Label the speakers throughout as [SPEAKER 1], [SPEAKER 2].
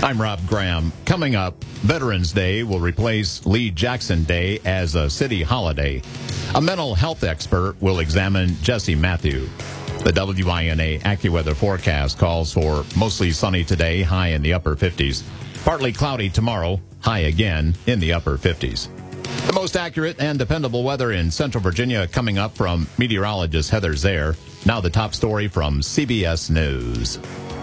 [SPEAKER 1] I'm Rob Graham. Coming up, Veterans Day will replace Lee Jackson Day as a city holiday. A mental health expert will examine Jesse Matthew. The WINA AccuWeather forecast calls for mostly sunny today, high in the upper 50s. Partly cloudy tomorrow, high again in the upper 50s. The most accurate and dependable weather in Central Virginia coming up from meteorologist Heather Zaire. Now the top story from CBS News.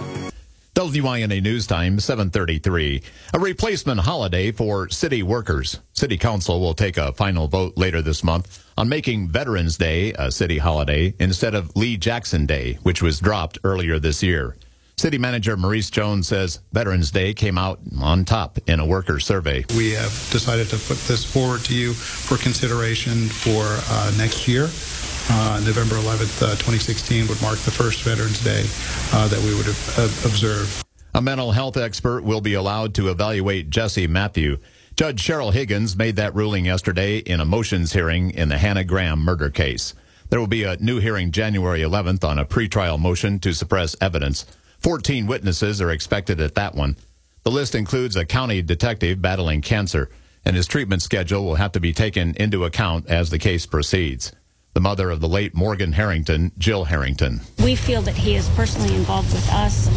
[SPEAKER 1] WINA News Time, 7:33. A replacement holiday for city workers. City Council will take a final vote later this month on making Veterans Day a city holiday instead of Lee Jackson Day, which was dropped earlier this year. City Manager Maurice Jones says Veterans Day came out on top in a worker survey.
[SPEAKER 2] We have decided to put this forward to you for consideration for next year. November 11th, 2016 would mark the first Veterans Day that we would observe.
[SPEAKER 1] A mental health expert will be allowed to evaluate Jesse Matthew. Judge Cheryl Higgins made that ruling yesterday in a motions hearing in the Hannah Graham murder case. There will be a new hearing January 11th on a pretrial motion to suppress evidence. 14 witnesses are expected at that one. The list includes a county detective battling cancer, and his treatment schedule will have to be taken into account as the case proceeds. The mother of the late Morgan Harrington, Jill Harrington.
[SPEAKER 3] We feel that he is personally involved with us.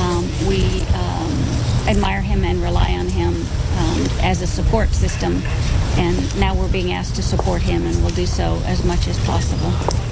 [SPEAKER 3] We admire him and rely on him as a support system. And now we're being asked to support him, and we'll do so as much as possible.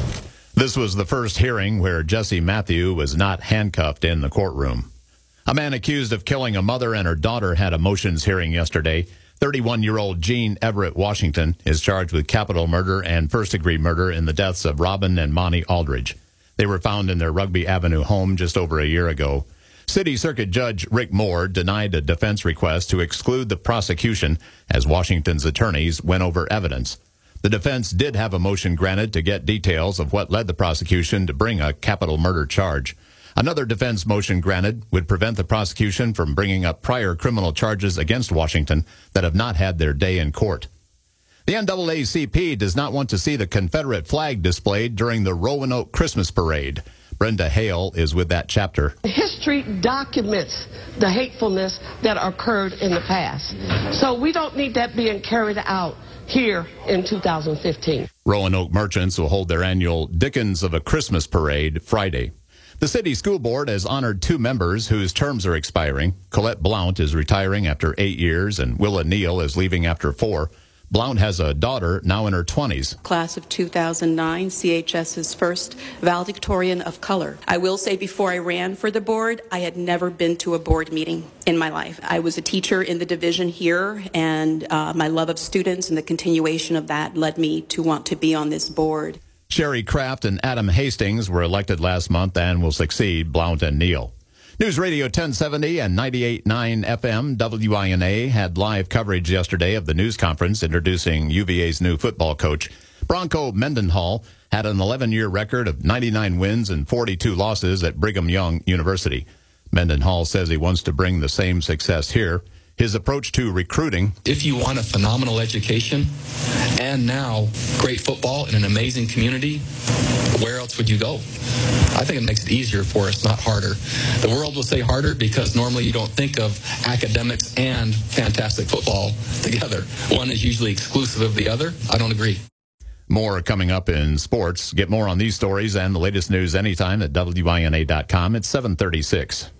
[SPEAKER 1] This was the first hearing where Jesse Matthew was not handcuffed in the courtroom. A man accused of killing a mother and her daughter had a motions hearing yesterday. 31-year-old Gene Everett Washington is charged with capital murder and first-degree murder in the deaths of Robin and Monty Aldridge. They were found in their Rugby Avenue home just over a year ago. City Circuit Judge Rick Moore denied a defense request to exclude the prosecution as Washington's attorneys went over evidence. The defense did have a motion granted to get details of what led the prosecution to bring a capital murder charge. Another defense motion granted would prevent the prosecution from bringing up prior criminal charges against Washington that have not had their day in court. The NAACP does not want to see the Confederate flag displayed during the Roanoke Christmas Parade. Brenda Hale is with that chapter.
[SPEAKER 4] History documents the hatefulness that occurred in the past. So we don't need that being carried out here in 2015.
[SPEAKER 1] Roanoke merchants will hold their annual Dickens of a Christmas Parade Friday. The city school board has honored 2 members whose terms are expiring. Colette Blount is retiring after 8 years, and Willa Neal is leaving after 4. Blount has a daughter now in her 20s.
[SPEAKER 5] Class of 2009, CHS's first valedictorian of color. I will say before I ran for the board, I had never been to a board meeting in my life. I was a teacher in the division here, and my love of students and the continuation of that led me to want to be on this board.
[SPEAKER 1] Sherry Kraft and Adam Hastings were elected last month and will succeed Blount and Neal. News Radio 1070 and 98.9 FM WINA had live coverage yesterday of the news conference introducing UVA's new football coach. Bronco Mendenhall had an 11-year record of 99 wins and 42 losses at Brigham Young University. Mendenhall says he wants to bring the same success here. His approach to recruiting.
[SPEAKER 6] If you want a phenomenal education and now great football in an amazing community, where else would you go? I think it makes it easier for us, not harder. The world will say harder because normally you don't think of academics and fantastic football together. One is usually exclusive of the other. I don't agree.
[SPEAKER 1] More coming up in sports. Get more on these stories and the latest news anytime at WINA.com. It's 7:36.